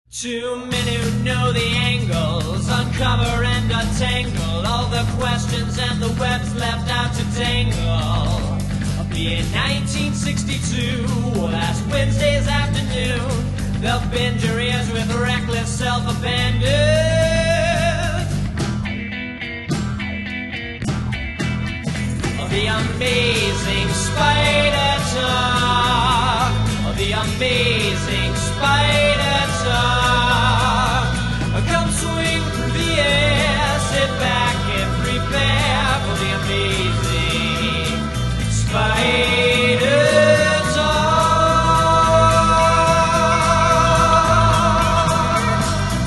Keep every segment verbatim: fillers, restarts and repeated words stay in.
Two men who know the angles, uncover and untangle all the questions and the webs left out to dangle. In nineteen sixty-two, last Wednesday's afternoon, they'll bend your ears with reckless self-abandon. The Amazing Spider-Talk, the Amazing Spider-Talk. Come swing through the air, sit back and prepare for the Amazing Spider-Talk.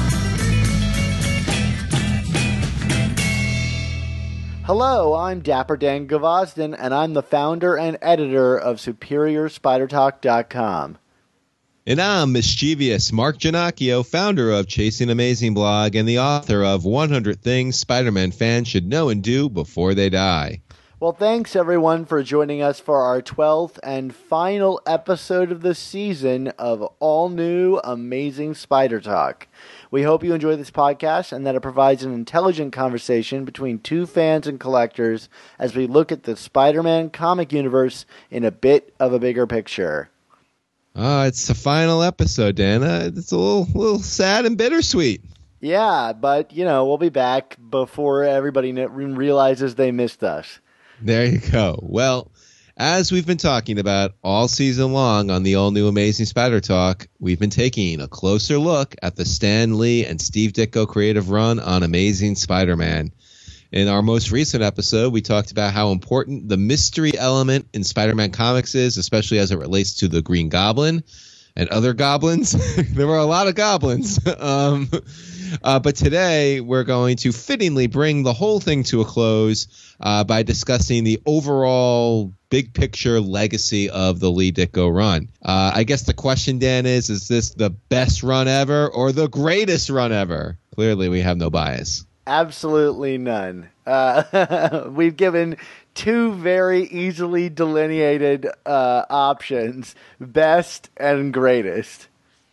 Hello, I'm Dapper Dan Gvozden, and I'm the founder and editor of Superior Spider Talk dot com. And I'm mischievous Mark Giannacchio, founder of Chasing Amazing blog and the author of one hundred Things Spider-Man Fans Should Know and Do Before They Die. Well, thanks everyone for joining us for our twelfth and final episode of the season of all new Amazing Spider Talk. We hope you enjoy this podcast and that it provides an intelligent conversation between two fans and collectors as we look at the Spider-Man comic universe in a bit of a bigger picture. Uh, it's the final episode, Dana. It's a little, little sad and bittersweet. Yeah, but, you know, we'll be back before everybody realizes they missed us. There you go. Well, as we've been talking about all season long on the all-new Amazing Spider Talk, we've been taking a closer look at the Stan Lee and Steve Ditko creative run on Amazing Spider-Man. In our most recent episode, we talked about how important the mystery element in Spider-Man comics is, especially as it relates to the Green Goblin and other goblins. There were a lot of goblins. um, uh, but today, we're going to fittingly bring the whole thing to a close uh, by discussing the overall big picture legacy of the Lee Ditko run. Uh, I guess the question, Dan, is, is this the best run ever or the greatest run ever? Clearly, we have no bias. Absolutely none. Uh, we've given two very easily delineated uh, options, best and greatest.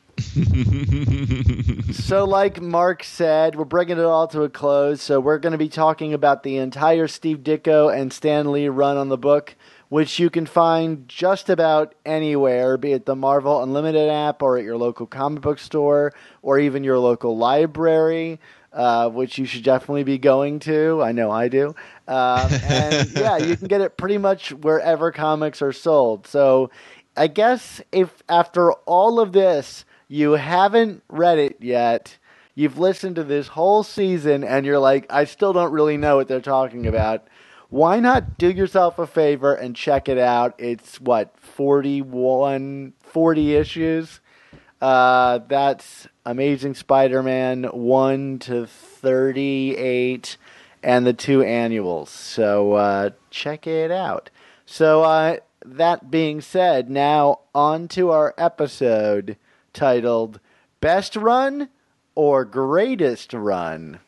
So like Mark said, we're bringing it all to a close. So we're going to be talking about the entire Steve Ditko and Stan Lee run on the book, which you can find just about anywhere, be it the Marvel Unlimited app or at your local comic book store or even your local library. Uh, which you should definitely be going to. I know I do. Um, and yeah, you can get it pretty much wherever comics are sold. So I guess if after all of this, you haven't read it yet, you've listened to this whole season and you're like, I still don't really know what they're talking about, why not do yourself a favor and check it out? It's what, forty-one, forty issues? Uh, that's Amazing Spider-Man one to thirty-eight and the two annuals. So uh, check it out. So uh, that being said, now on to our episode titled Best Run or Greatest Run?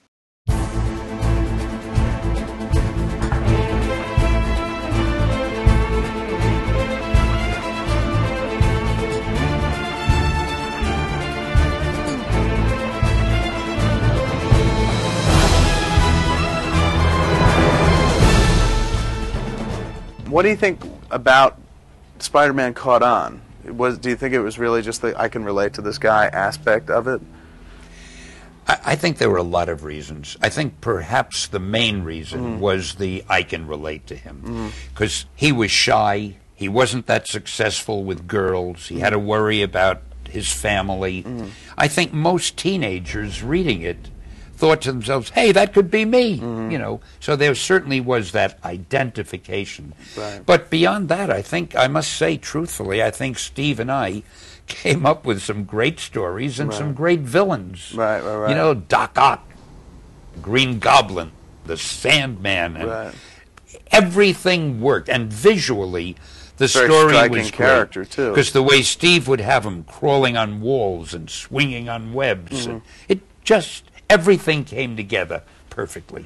What do you think about Spider-Man caught on? Was do you think it was really just the I can relate to this guy aspect of it? I, I think there were a lot of reasons. I think perhaps the main reason mm-hmm. was the I can relate to him. Because mm-hmm. he was shy. He wasn't that successful with girls. He mm-hmm. had to worry about his family. Mm-hmm. I think most teenagers reading it thought to themselves, hey, that could be me, mm-hmm. you know. So there certainly was that identification. Right. But beyond that, I think, I must say truthfully, I think Steve and I came up with some great stories and right. some great villains. Right, right, right. You know, Doc Ock, Green Goblin, the Sandman, and right. everything worked. And visually, the Very story striking was character, great. too. Because the way Steve would have him crawling on walls and swinging on webs, mm-hmm. and it just... everything came together perfectly.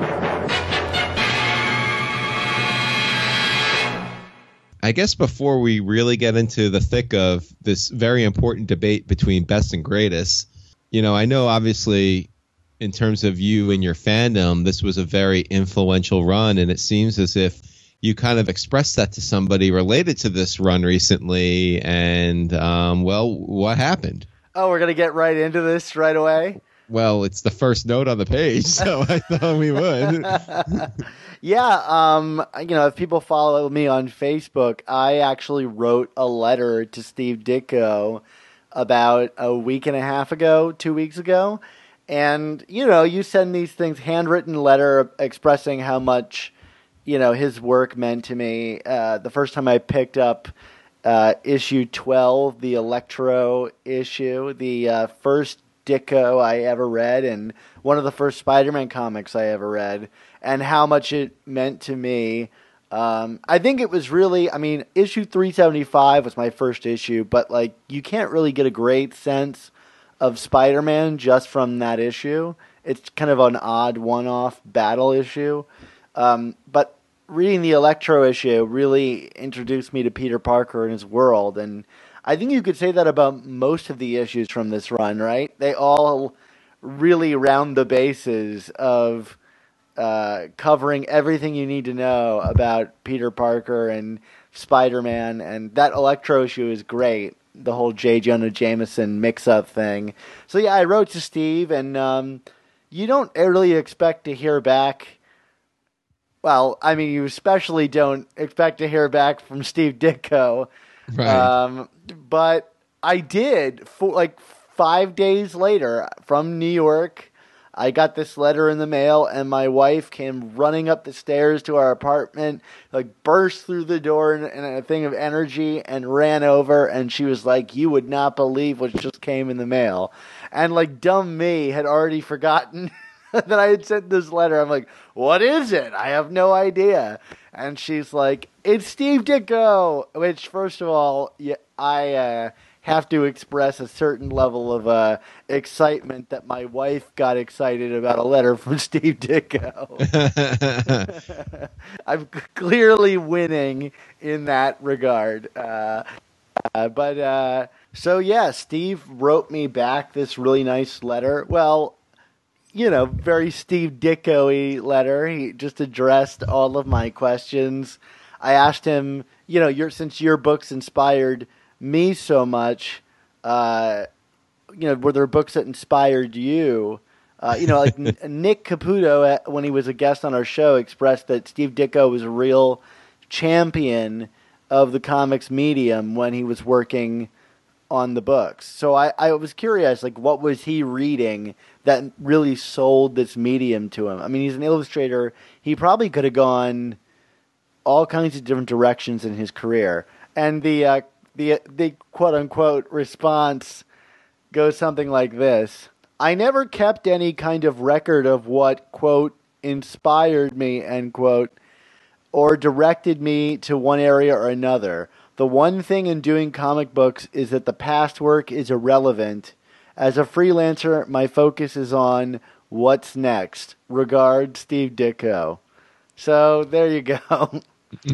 I guess before we really get into the thick of this very important debate between best and greatest, you know, I know obviously in terms of you and your fandom, this was a very influential run, and it seems as if you kind of expressed that to somebody related to this run recently. And, um, well, what happened? Oh, we're going to get right into this right away? Well, it's the first note on the page, so I thought we would. Yeah, um, you know, if people follow me on Facebook, I actually wrote a letter to Steve Ditko about a week and a half ago, two weeks ago. And, you know, you send these things, handwritten letter expressing how much, you know, his work meant to me. Uh, the first time I picked up uh, issue twelve, the Electro issue, the uh, first Ditko I ever read, and one of the first Spider-Man comics I ever read, and how much it meant to me. Um, I think it was really, I mean, issue three seventy-five was my first issue, but, like, you can't really get a great sense of Spider-Man just from that issue. It's kind of an odd one-off battle issue. Um, but reading the Electro issue really introduced me to Peter Parker and his world, and I think you could say that about most of the issues from this run, right? They all really round the bases of uh, covering everything you need to know about Peter Parker and Spider-Man, and that Electro issue is great, the whole J. Jonah Jameson mix-up thing. So yeah, I wrote to Steve, and um, you don't really expect to hear back. Well, I mean, you especially don't expect to hear back from Steve Ditko. Right. Um, but I did, for like five days later from New York. I got this letter in the mail, and my wife came running up the stairs to our apartment, like burst through the door in, in a thing of energy and ran over, and she was like, "You would not believe what just came in the mail." And like dumb me had already forgotten that I had sent this letter. I'm like, "What is it? I have no idea." And she's like, "It's Steve Ditko," which, first of all, yeah, I uh, have to express a certain level of uh, excitement that my wife got excited about a letter from Steve Ditko. I'm clearly winning in that regard. Uh, uh, but, uh, so yeah, Steve wrote me back this really nice letter. Well, you know, very Steve Ditko-y letter. He just addressed all of my questions. I asked him, you know, your, since your books inspired me so much, uh, you know, were there books that inspired you? Uh, you know, like Nick Caputo, when he was a guest on our show, expressed that Steve Ditko was a real champion of the comics medium when he was working on the books. So I, I was curious, like, what was he reading that really sold this medium to him? I mean, he's an illustrator. He probably could have gone all kinds of different directions in his career. And the uh, the the quote unquote response goes something like this: "I never kept any kind of record of what, quote, inspired me, end quote, or directed me to one area or another. The one thing in doing comic books is that the past work is irrelevant. As a freelancer, my focus is on what's next. Regards, Steve Ditko." So there you go.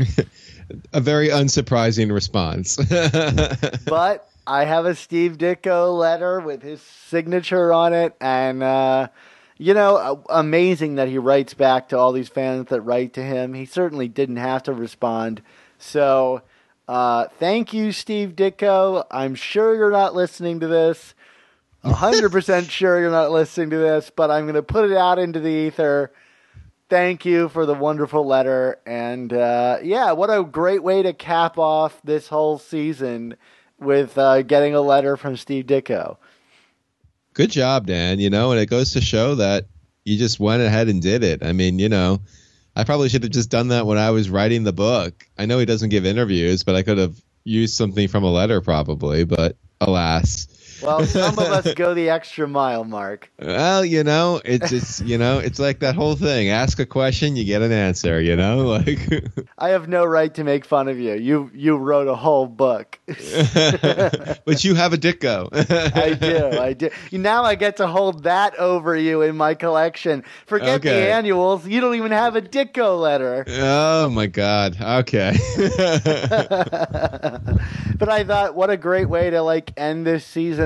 A very unsurprising response. But I have a Steve Ditko letter with his signature on it, and uh, you know, amazing that he writes back to all these fans that write to him. He certainly didn't have to respond. So uh, thank you, Steve Ditko. I'm sure you're not listening to this. one hundred percent sure you're not listening to this, but I'm going to put it out into the ether. Thank you for the wonderful letter. And uh, yeah, what a great way to cap off this whole season with uh, getting a letter from Steve Ditko. Good job, Dan. You know, and it goes to show that you just went ahead and did it. I mean, you know, I probably should have just done that when I was writing the book. I know he doesn't give interviews, but I could have used something from a letter probably, but alas. Well, some of us go the extra mile, Mark. Well, you know, it's it's you know, it's like that whole thing. Ask a question, you get an answer. You know, like I have no right to make fun of you. You you wrote a whole book, but you have a Ditko. I do, I do. Now I get to hold that over you in my collection. Forget Okay. the annuals. You don't even have a Ditko letter. Oh my God. Okay. But I thought, what a great way to like end this season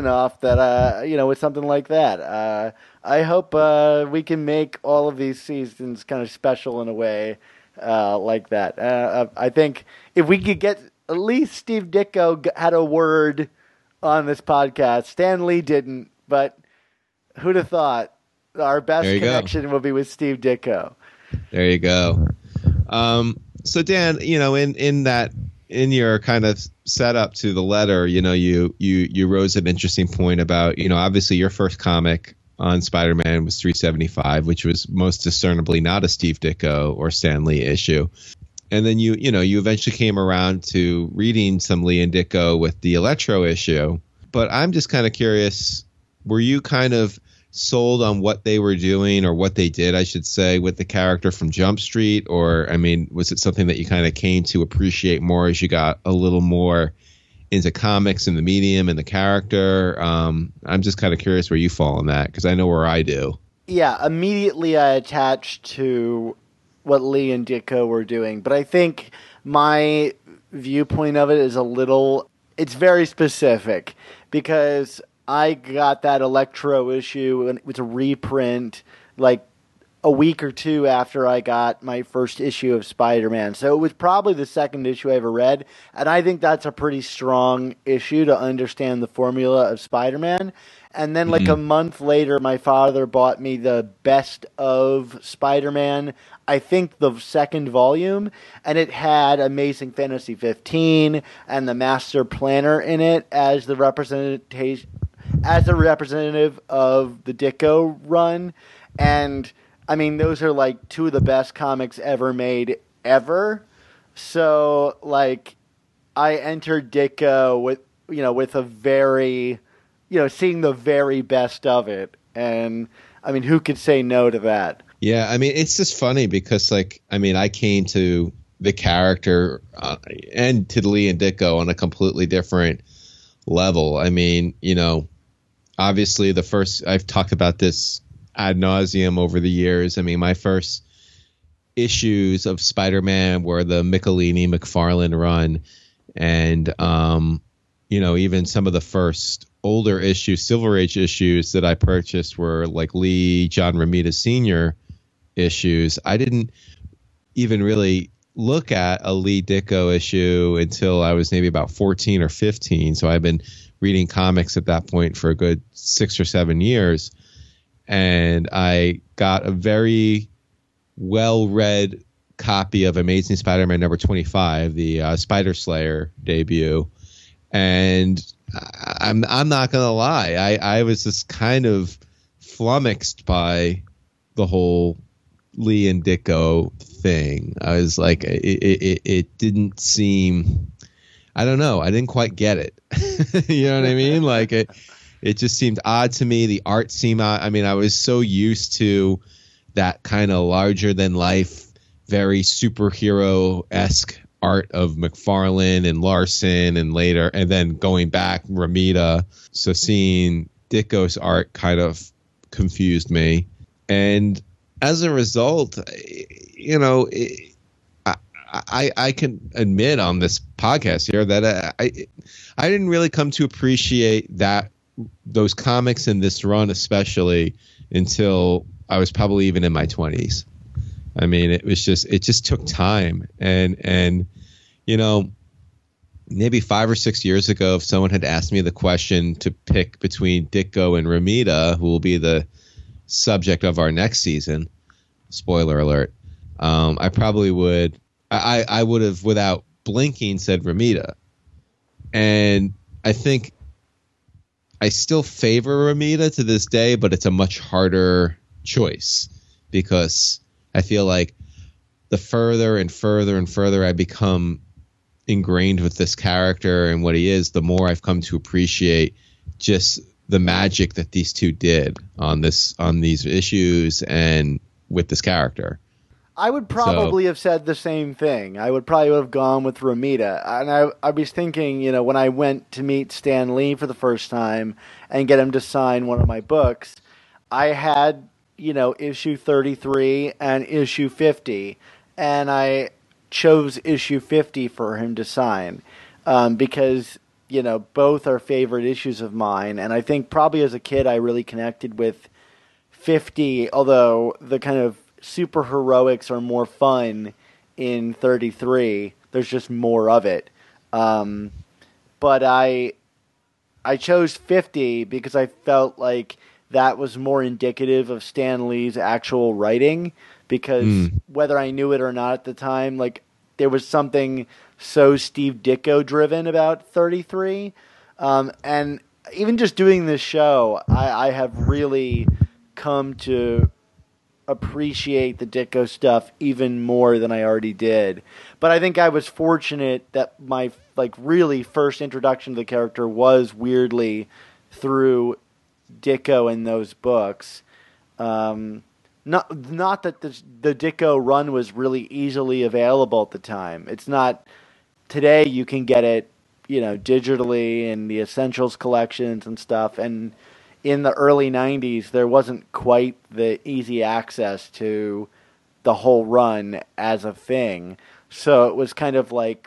enough that, uh, you know, with something like that. Uh, I hope uh, we can make all of these seasons kind of special in a way uh, like that. Uh, I think if we could get at least Steve Ditko had a word on this podcast. Stan Lee didn't, but who'd have thought our best connection go. will be with Steve Ditko. There you go. Um, so Dan, you know, in, in that, in your kind of setup to the letter, you know, you, you, you rose an interesting point about, you know, obviously your first comic on Spider-Man was three seventy-five, which was most discernibly not a Steve Ditko or Stan Lee issue. And then you, you know, you eventually came around to reading some Lee and Ditko with the Electro issue. But I'm just kind of curious, were you kind of sold on what they were doing, or what they did, I should say, with the character from Jump Street? Or, I mean, was it something that you kind of came to appreciate more as you got a little more into comics and the medium and the character? Um, I'm just kind of curious where you fall on that, because I know where I do. Yeah, immediately I attached to what Lee and Ditko were doing. But I think my viewpoint of it is a little, it's very specific, because I got that Electro issue, and it was a reprint like a week or two after I got my first issue of Spider-Man. So it was probably the second issue I ever read, and I think that's a pretty strong issue to understand the formula of Spider-Man. And then like mm-hmm. a month later, my father bought me the Best of Spider-Man, I think the second volume, and it had Amazing Fantasy fifteen and the Master Planner in it as the representation, as a representative of the Ditko run. And I mean, those are like two of the best comics ever made ever. So like, I entered Ditko with, you know, with a very, you know, seeing the very best of it. And I mean, who could say no to that? Yeah. I mean, it's just funny because like, I mean, I came to the character uh, and to Lee and Ditko on a completely different level. I mean, you know, obviously the first, I've talked about this ad nauseum over the years. I mean, my first issues of Spider-Man were the Michelini McFarlane run. And, um, you know, even some of the first older issues, Silver Age issues that I purchased were like Lee, John Romita Senior issues. I didn't even really look at a Lee Ditko issue until I was maybe about fourteen or fifteen. So I've been reading comics at that point for a good six or seven years. And I got a very well-read copy of Amazing Spider-Man number twenty-five, the uh, Spider Slayer debut. And I'm I'm not going to lie. I, I was just kind of flummoxed by the whole Lee and Ditko thing. I was like, it, it, it didn't seem, I don't know. I didn't quite get it. You know what I mean? Like it, it just seemed odd to me. The art seemed odd. I mean, I was so used to that kind of larger than life, very superhero-esque art of McFarlane and Larson, and later, and then going back Romita. So seeing Ditko's art kind of confused me. And as a result, you know, it, I, I I can admit on this podcast here that I I didn't really come to appreciate that those comics in this run, especially until I was probably even in my twenties. I mean, it was just, it just took time. And, and, you know, maybe five or six years ago, if someone had asked me the question to pick between Ditko and Romita, who will be the subject of our next season, spoiler alert, um, I probably would, I, I would have without blinking said Romita. And I think I still favor Romita to this day, but it's a much harder choice because I feel like the further and further and further I become ingrained with this character and what he is, the more I've come to appreciate just the magic that these two did on this, on these issues and with this character. I would probably so, have said the same thing. I would probably have gone with Romita. And I, I was thinking, you know, when I went to meet Stan Lee for the first time and get him to sign one of my books, I had, you know, issue thirty-three and issue fifty, and I chose issue fifty for him to sign um, because you know, both are favorite issues of mine. And I think probably as a kid, I really connected with fifty, although the kind of super heroics are more fun in thirty-three. There's just more of it. Um, but I I chose fifty because I felt like that was more indicative of Stan Lee's actual writing, because mm. whether I knew it or not at the time, like there was something so Steve Ditko driven about thirty-three. Um, and even just doing this show, I, I have really come to appreciate the Ditko stuff even more than I already did. But I think I was fortunate that my like really first introduction to the character was weirdly through Ditko and those books. Um, not not that the, the Ditko run was really easily available at the time. It's not today. You can get it, you know, digitally in the Essentials collections and stuff. And in the early nineties, there wasn't quite the easy access to the whole run as a thing. So it was kind of like,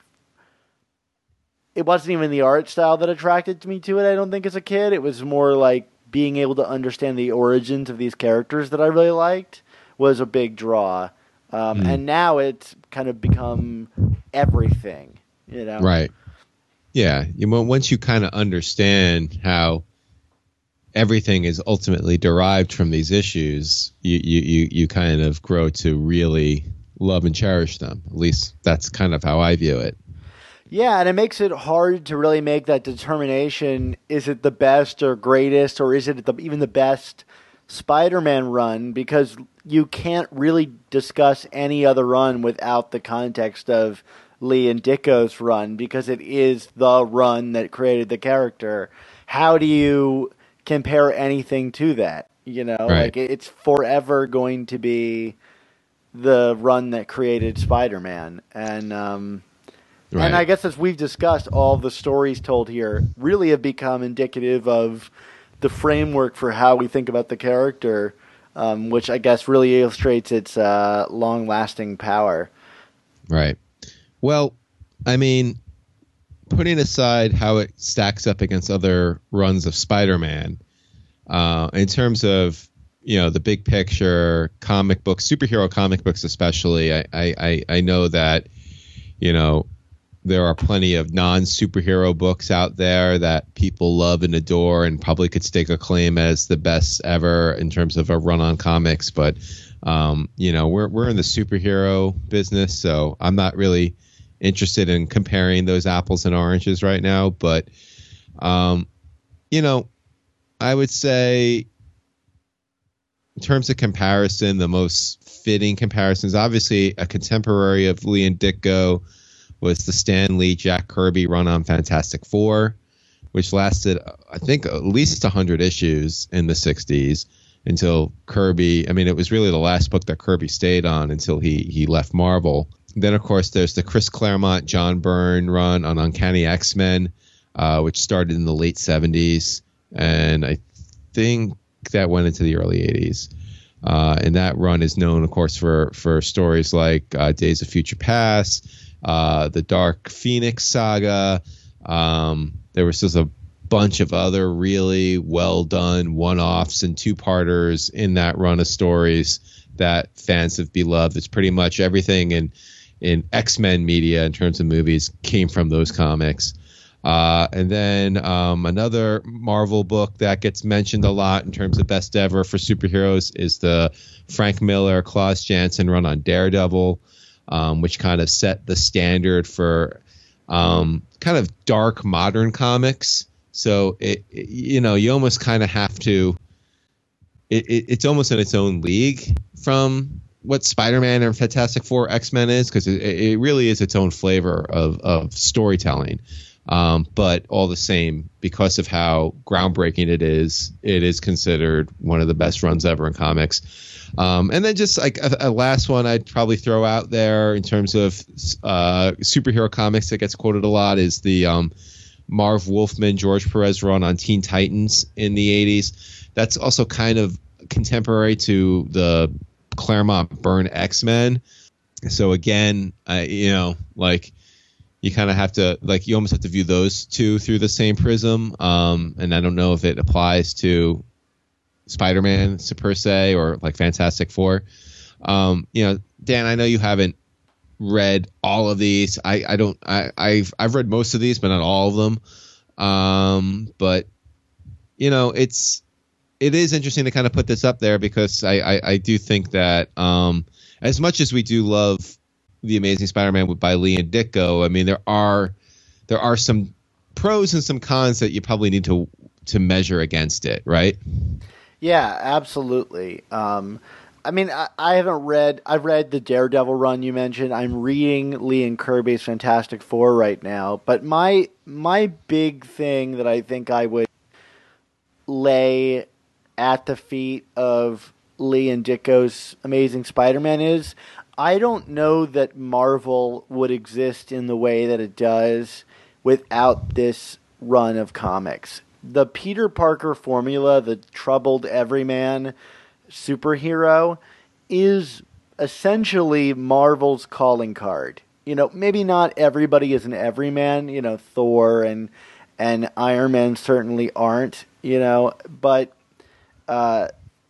it wasn't even the art style that attracted me to it, I don't think, as a kid. It was more like being able to understand the origins of these characters that I really liked was a big draw. Um, mm. And now it's kind of become everything, you know? Right. Yeah. You know, once you kind of understand how everything is ultimately derived from these issues, you, you, you, you kind of grow to really love and cherish them. At least that's kind of how I view it. Yeah, and it makes it hard to really make that determination. Is it the best or greatest, or is it the, even the best Spider-Man run? Because you can't really discuss any other run without the context of Lee and Ditko's run, because it is the run that created the character. How do you compare anything to that? You know, right. Like it's forever going to be the run that created Spider-Man. And um, right. and I guess, as we've discussed, all the stories told here really have become indicative of the framework for how we think about the character, um, which I guess really illustrates its uh, long-lasting power. Right. Well, I mean, putting aside how it stacks up against other runs of Spider-Man, uh, in terms of, you know, the big picture, comic books, superhero comic books especially, I, I, I know that, you know, there are plenty of non-superhero books out there that people love and adore and probably could stake a claim as the best ever in terms of a run on comics. But, um, you know, we're we're in the superhero business, so I'm not really interested in comparing those apples and oranges right now. But, um, you know, I would say in terms of comparison, the most fitting comparisons, obviously a contemporary of Lee and Ditko was the Stan Lee, Jack Kirby run on Fantastic Four, which lasted, I think, at least one hundred issues in the sixties until Kirby. I mean, it was really the last book that Kirby stayed on until he, he left Marvel. Then, of course, there's the Chris Claremont, John Byrne run on Uncanny X-Men, uh, which started in the late seventies. And I think that went into the early eighties. Uh, and that run is known, of course, for, for stories like uh, Days of Future Past, uh, the Dark Phoenix saga. Um, there was just a bunch of other really well done one-offs and two-parters in that run of stories that fans have beloved. It's pretty much everything in in X-Men media in terms of movies came from those comics. Uh, and then um, another Marvel book that gets mentioned a lot in terms of best ever for superheroes is the Frank Miller, Klaus Janson run on Daredevil, um, which kind of set the standard for um, kind of dark modern comics. So, it, it you know, you almost kind of have to, it, it, it's almost in its own league from what Spider-Man or Fantastic Four, X-Men is, because it, it really is its own flavor of, of storytelling. Um, but all the same, because of how groundbreaking it is, it is considered one of the best runs ever in comics. Um, and then just like a, a last one I'd probably throw out there in terms of uh, superhero comics that gets quoted a lot is the um, Marv Wolfman, George Perez run on Teen Titans in the eighties. That's also kind of contemporary to the Claremont Byrne X-Men. So again, I, you know, like, you kind of have to like you almost have to view those two through the same prism. Um, and I don't know if it applies to Spider-Man per se or like Fantastic Four. Um, you know, Dan, I know you haven't read all of these. I, I don't. I, I've I've read most of these, but not all of them. Um, but you know, it's it is interesting to kind of put this up there because I I, I do think that um, as much as we do love The Amazing Spider-Man by Lee and Ditko, I mean there are there are some pros and some cons that you probably need to to measure against it, right? Yeah, absolutely. Um, I mean, I, I haven't read. I've read the Daredevil run you mentioned. I'm reading Lee and Kirby's Fantastic Four right now. But my my big thing that I think I would lay at the feet of Lee and Ditko's Amazing Spider-Man is I don't know that Marvel would exist in the way that it does without this run of comics. The Peter Parker formula, the troubled everyman superhero, is essentially Marvel's calling card. You know, maybe not everybody is an everyman. You know, Thor and and Iron Man certainly aren't. You know, but uh,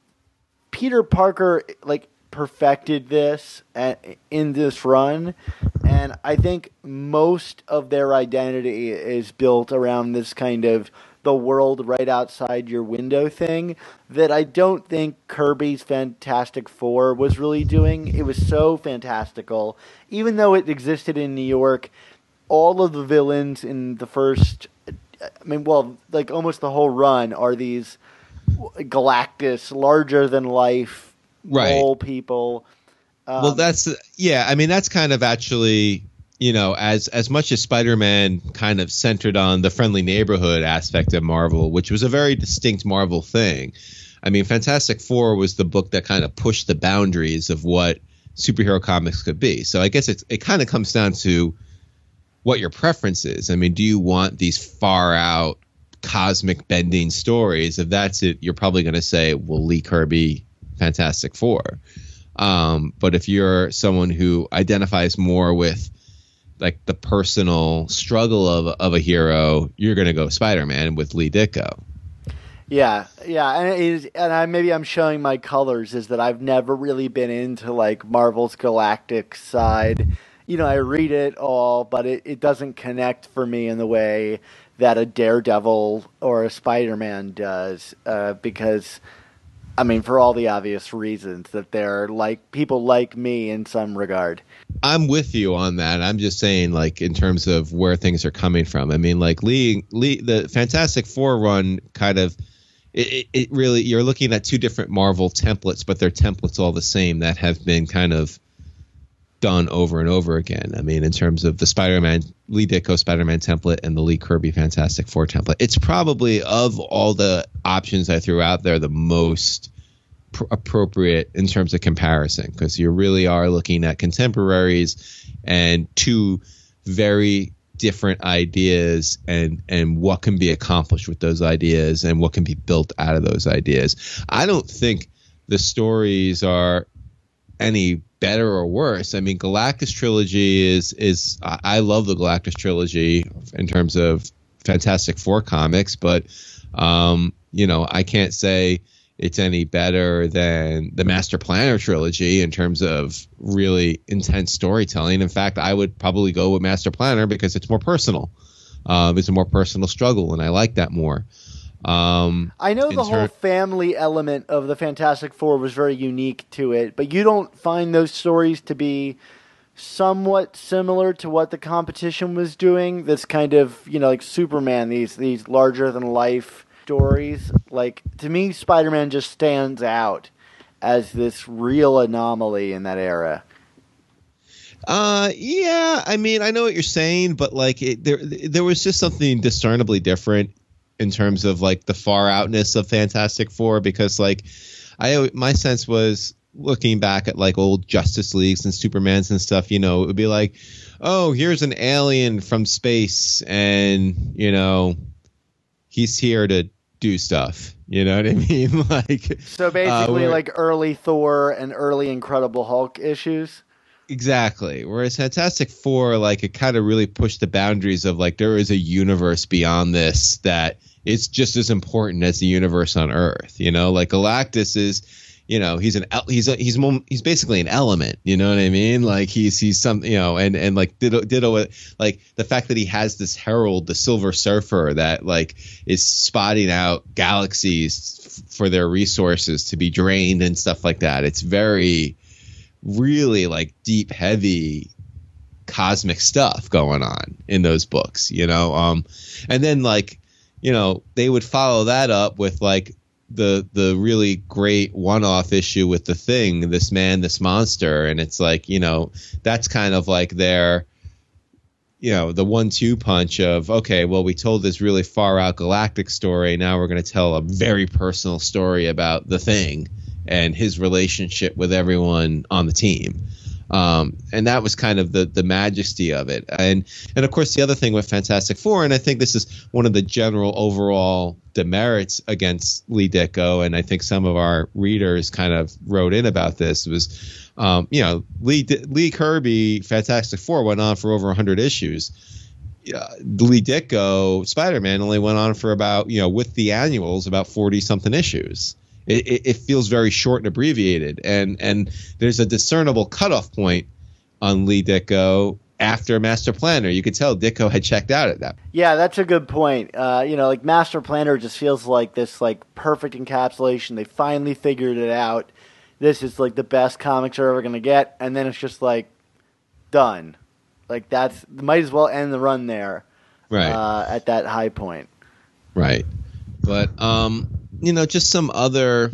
Peter Parker like perfected this at, in this run, and I think most of their identity is built around this kind of the world right outside your window thing that I don't think Kirby's Fantastic Four was really doing. It was so fantastical. Even though it existed in New York, all of the villains in the first, I mean, well, like almost the whole run are these Galactus, larger-than-life right. mole people. Um, well, that's, yeah, I mean, that's kind of actually... You know, as as much as Spider-Man kind of centered on the friendly neighborhood aspect of Marvel, which was a very distinct Marvel thing. I mean, Fantastic Four was the book that kind of pushed the boundaries of what superhero comics could be. So I guess it's, it kind of comes down to what your preference is. I mean, do you want these far out cosmic bending stories? If that's it, you're probably going to say, well, Lee Kirby, Fantastic Four. Um, but if you're someone who identifies more with like the personal struggle of of a hero, you're going to go Spider-Man with Lee Ditko. Yeah, yeah, and it is, and I maybe I'm showing my colors is that I've never really been into like Marvel's Galactic side. You know, I read it all, but it, it doesn't connect for me in the way that a Daredevil or a Spider-Man does, uh, because I mean, for all the obvious reasons that they're like people like me in some regard. I'm with you on that. I'm just saying, like, in terms of where things are coming from. I mean, like Lee, Lee, the Fantastic Four run kind of, it, it really, you're looking at two different Marvel templates, but they're templates all the same that have been kind of done over and over again. I mean, in terms of the Spider-Man, Lee Ditko Spider-Man template and the Lee Kirby Fantastic Four template, it's probably of all the options I threw out there, the most pr- appropriate in terms of comparison, because you really are looking at contemporaries and two very different ideas and and what can be accomplished with those ideas and what can be built out of those ideas. I don't think the stories are any better or worse. I mean, Galactus trilogy is is I love the Galactus trilogy in terms of Fantastic Four comics, but um, you know, I can't say it's any better than the Master Planner trilogy in terms of really intense storytelling. In fact, I would probably go with Master Planner because it's more personal. Um, it's a more personal struggle, and I like that more. Um, I know the ter- whole family element of the Fantastic Four was very unique to it, but you don't find those stories to be somewhat similar to what the competition was doing? This kind of, you know, like Superman, these these larger-than-life stories. Like, to me, Spider-Man just stands out as this real anomaly in that era. Uh, yeah, I mean, I know what you're saying, but like, it, there there was just something discernibly different in terms of like the far outness of Fantastic Four, because like I my sense was looking back at like old Justice Leagues and Supermans and stuff, you know, it would be like, oh, here's an alien from space and, you know, he's here to do stuff. You know what I mean? Like, so basically uh, like early Thor and early Incredible Hulk issues. Exactly. Whereas Fantastic Four, like, it kind of really pushed the boundaries of, like, there is a universe beyond this that it's just as important as the universe on Earth. You know, like Galactus is, you know, he's an he's a, he's he's basically an element. You know what I mean? Like he's he's some, you know, and and like ditto, ditto like the fact that he has this herald, the Silver Surfer, that like is spotting out galaxies f- for their resources to be drained and stuff like that. It's very really like deep, heavy cosmic stuff going on in those books, you know. Um, and then like, you know, they would follow that up with like the the really great one-off issue with the Thing, this man, this monster, and it's like, you know, that's kind of like their, you know, the one-two punch of, okay, well, we told this really far-out galactic story, now we're going to tell a very personal story about the Thing and his relationship with everyone on the team. Um, and that was kind of the the majesty of it. And and of course, the other thing with Fantastic Four, and I think this is one of the general overall demerits against Lee Ditko, and I think some of our readers kind of wrote in about this, was, um, you know, Lee Lee Kirby, Fantastic Four went on for over one hundred issues. Uh, Lee Ditko, Spider-Man only went on for about, you know, with the annuals, about forty something issues. It, it, it feels very short and abbreviated, and and there's a discernible cutoff point on Lee Ditko after Master Planner. You could tell Ditko had checked out at that. Yeah, that's a good point. Uh, you know, like Master Planner just feels like this like perfect encapsulation. They finally figured it out. This is like the best comics they're ever gonna get, and then it's just like done. Like that's might as well end the run there, right? Uh, at that high point, right? But um. You know, just some other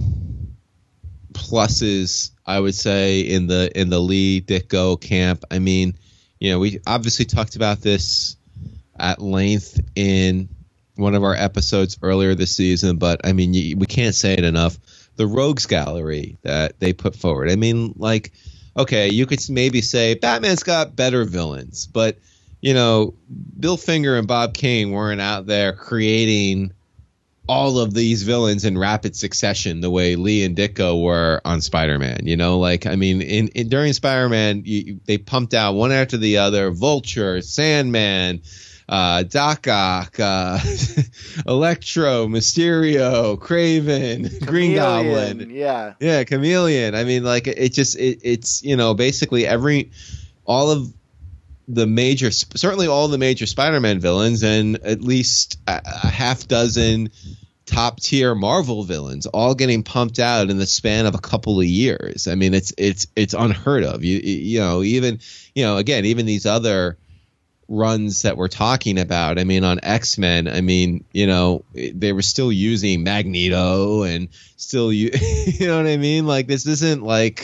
pluses, I would say, in the in the Lee Ditko camp. I mean, you know, we obviously talked about this at length in one of our episodes earlier this season, but I mean, you, we can't say it enough. The Rogues Gallery that they put forward. I mean, like, okay, you could maybe say Batman's got better villains, but, you know, Bill Finger and Bob Kane weren't out there creating all of these villains in rapid succession the way Lee and Ditko were on Spider-Man. You know, like, I mean, in, in during Spider-Man, you, they pumped out one after the other: Vulture, Sandman, uh, Doc Ock, uh, Electro, Mysterio, Kraven, Chameleon, Green Goblin. Yeah. Yeah, Chameleon. I mean, like, it just, it, it's, you know, basically every, all of the major, certainly all the major Spider-Man villains, and at least a, a half dozen top tier Marvel villains all getting pumped out in the span of a couple of years. I mean, it's it's it's unheard of. You you know, even, you know, again, even these other runs that we're talking about. I mean, on X-Men, I mean, you know, they were still using Magneto and still, you, you know what I mean? Like, this isn't like,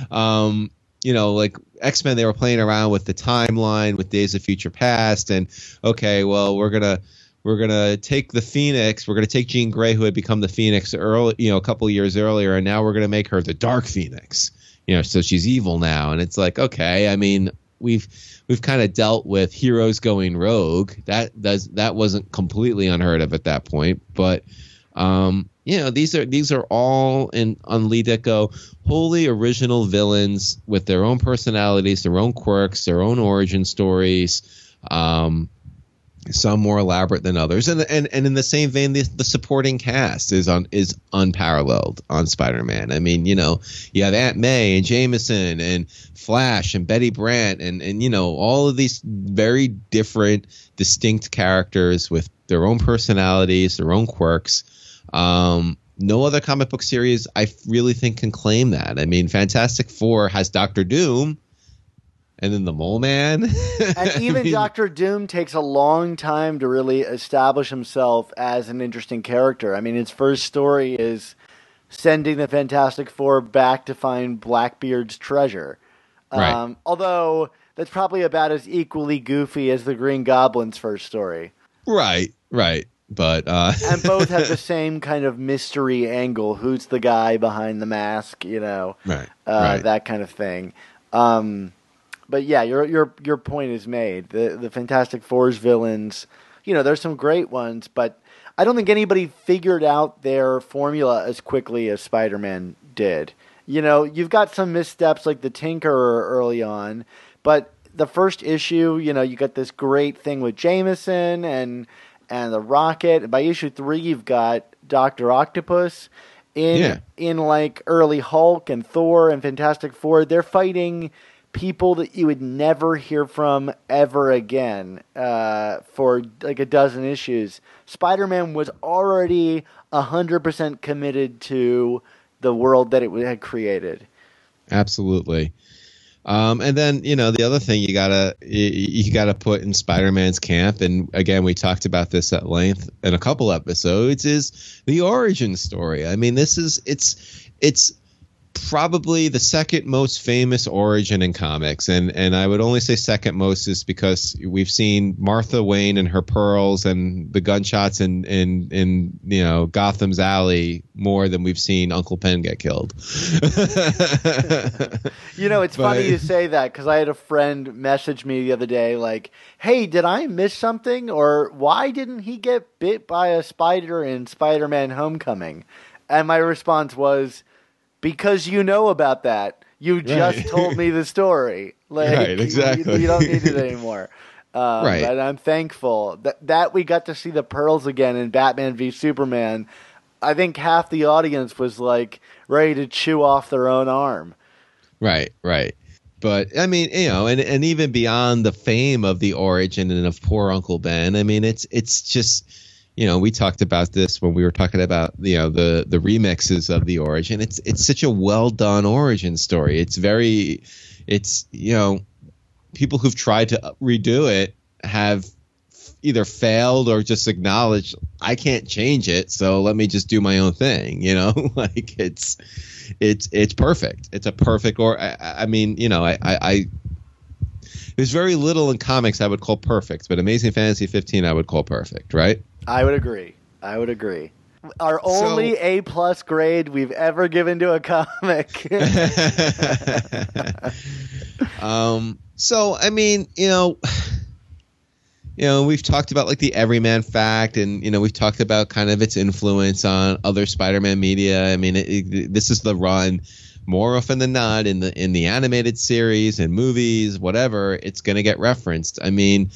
um, you know, like X-Men, they were playing around with the timeline with Days of Future Past, and okay, well, we're gonna we're gonna take the Phoenix, we're gonna take Jean Grey, who had become the Phoenix early, you know, a couple of years earlier, and now we're gonna make her the Dark Phoenix, you know, so she's evil now, and it's like, okay, I mean, we've we've kind of dealt with heroes going rogue. That does that wasn't completely unheard of at that point, but um, you know, these are these are all in on Lee Ditko wholly original villains with their own personalities, their own quirks, their own origin stories. Um, some more elaborate than others, and and and in the same vein, the, the supporting cast is on is unparalleled on Spider-Man. I mean, you know, you have Aunt May and Jameson and Flash and Betty Brant and and you know, all of these very different, distinct characters with their own personalities, their own quirks. Um, no other comic book series, I really think, can claim that. I mean, Fantastic Four has Doctor Doom. And then the Mole Man. And even I mean, Doctor Doom takes a long time to really establish himself as an interesting character. I mean, his first story is sending the Fantastic Four back to find Blackbeard's treasure. Right. Um, although that's probably about as equally goofy as the Green Goblin's first story. Right, right. But uh... and both have the same kind of mystery angle. Who's the guy behind the mask, you know? Right, uh, right. That kind of thing. Um... But yeah, your your your point is made. The the Fantastic Four's villains, you know, there's some great ones, but I don't think anybody figured out their formula as quickly as Spider-Man did. You know, you've got some missteps like the Tinkerer early on, but the first issue, you know, you got this great thing with Jameson and and the Rocket. By issue three, you've got Doctor Octopus. In Yeah. in like early Hulk and Thor and Fantastic Four, they're fighting people that you would never hear from ever again uh, for like a dozen issues. Spider-Man was already one hundred percent committed to the world that it had created. Absolutely. Um, and then, you know, the other thing you gotta you, you gotta put in Spider-Man's camp, and again, we talked about this at length in a couple episodes, is the origin story. I mean, this is it's it's probably the second most famous origin in comics, and and I would only say second most is because we've seen Martha Wayne and her pearls and the gunshots in in in you know Gotham's Alley more than we've seen Uncle Ben get killed. You know, it's But- funny you say that because I had a friend message me the other day like, hey, did I miss something? Or why didn't he get bit by a spider in Spider-Man Homecoming? And my response was, because you know about that. You just Right. told me the story. Like, Right, exactly. You, you don't need it anymore. Um, Right. And I'm thankful that, that we got to see the pearls again in Batman v Superman. I think half the audience was like ready to chew off their own arm. Right, right. But I mean, you know, and, and even beyond the fame of the origin and of poor Uncle Ben, I mean, it's it's just, you know, we talked about this when we were talking about, you know, the the remixes of the origin. It's it's such a well done origin story. It's very, it's you know, people who've tried to redo it have either failed or just acknowledged I can't change it, so let me just do my own thing. You know, like it's. It's it's perfect. It's a perfect, or I, I mean, you know, I, I, I there's very little in comics I would call perfect, but Amazing Fantasy fifteen I would call perfect, right? I would agree. I would agree. Our only A plus grade we've ever given to a comic. um. So I mean, you know. You know, we've talked about like the Everyman fact, and you know, we've talked about kind of its influence on other Spider-Man media. I mean, it, it, this is the run more often than not in the in the animated series and movies, whatever. It's going to get referenced. I mean,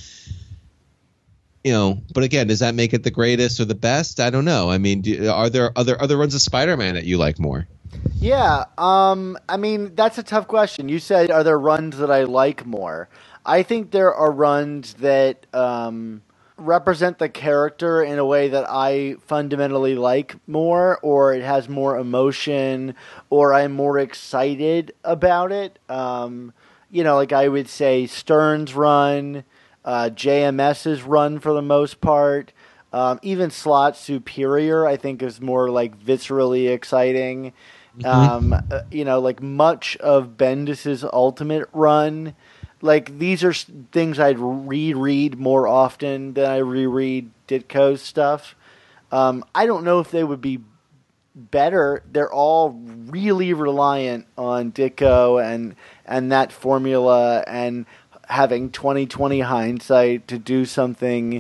you know, but again, does that make it the greatest or the best? I don't know. I mean, do, are there other other runs of Spider-Man that you like more? Yeah. Um. I mean, that's a tough question. You said, are there runs that I like more? I think there are runs that um, represent the character in a way that I fundamentally like more, or it has more emotion, or I'm more excited about it. Um, you know, like I would say Stern's run, uh, JMS's run for the most part, um, even Slott Superior I think is more like viscerally exciting. Mm-hmm. Um, uh, you know, like much of Bendis's Ultimate run. Like, these are things I'd reread more often than I reread Ditko's stuff. Um, I don't know if they would be better. They're all really reliant on Ditko and and that formula and having twenty twenty hindsight to do something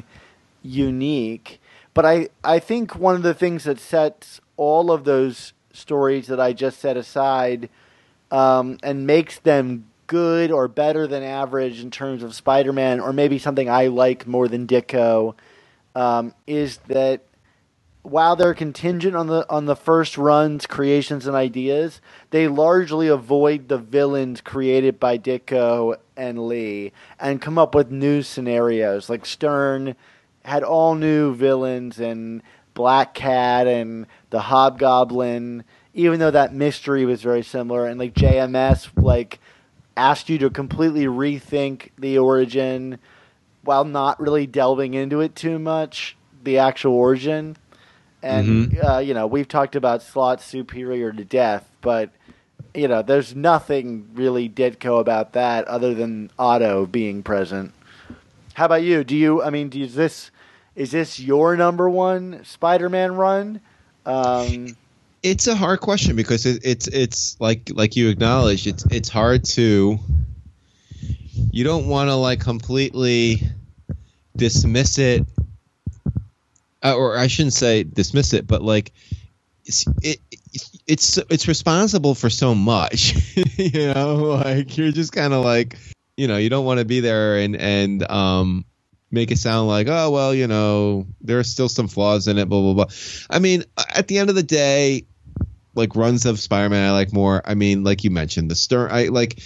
unique. But I, I think one of the things that sets all of those stories that I just set aside um, and makes them good or better than average in terms of Spider-Man, or maybe something I like more than Ditko, um, is that while they're contingent on the on the first run's creations and ideas, they largely avoid the villains created by Ditko and Lee and come up with new scenarios. Like Stern had all new villains and Black Cat and the Hobgoblin, even though that mystery was very similar, and like J M S like asked you to completely rethink the origin while not really delving into it too much, the actual origin. And, mm-hmm. uh, you know, we've talked about Slott Superior to death, but, you know, there's nothing really Ditko about that other than Otto being present. How about you? Do you, I mean, do you, is this, is this your number one Spider-Man run? Um It's a hard question because it, it's it's like like you acknowledged, it's it's hard to, you don't want to like completely dismiss it, uh, or I shouldn't say dismiss it, but like it's, it, it it's it's responsible for so much. You know, like you're just kind of like, you know, you don't want to be there and and um make it sound like, oh well, you know, there are still some flaws in it, blah blah blah. I mean, at the end of the day, like runs of Spider-Man I like more. I mean, like you mentioned, the Stern, I like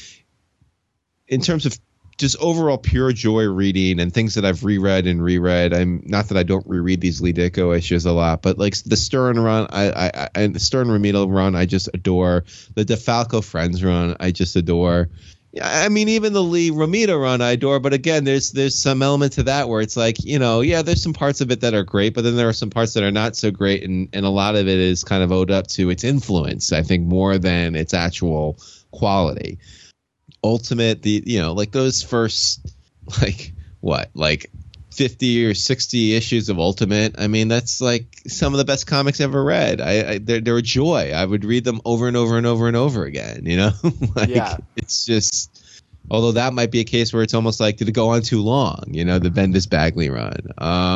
in terms of just overall pure joy reading and things that I've reread and reread. I'm not that I don't reread these Lee Ditko issues a lot, but like the Stern run, I, I, I and the Stern Romita run, I just adore. The DeFalco Friends run, I just adore. Yeah, I mean, even the Lee Romita run, I adore. But again, there's there's some element to that where it's like, you know, yeah, there's some parts of it that are great, but then there are some parts that are not so great, and and a lot of it is kind of owed up to its influence, I think, more than its actual quality. Ultimate, the you know, like those first like what like fifty or sixty issues of Ultimate, I mean, that's like some of the best comics ever read. I, I they're, they're a joy. I would read them over and over and over and over again, you know. Like Yeah. It's just, although that might be a case where it's almost like, did it go on too long, you know, the Bendis Bagley run.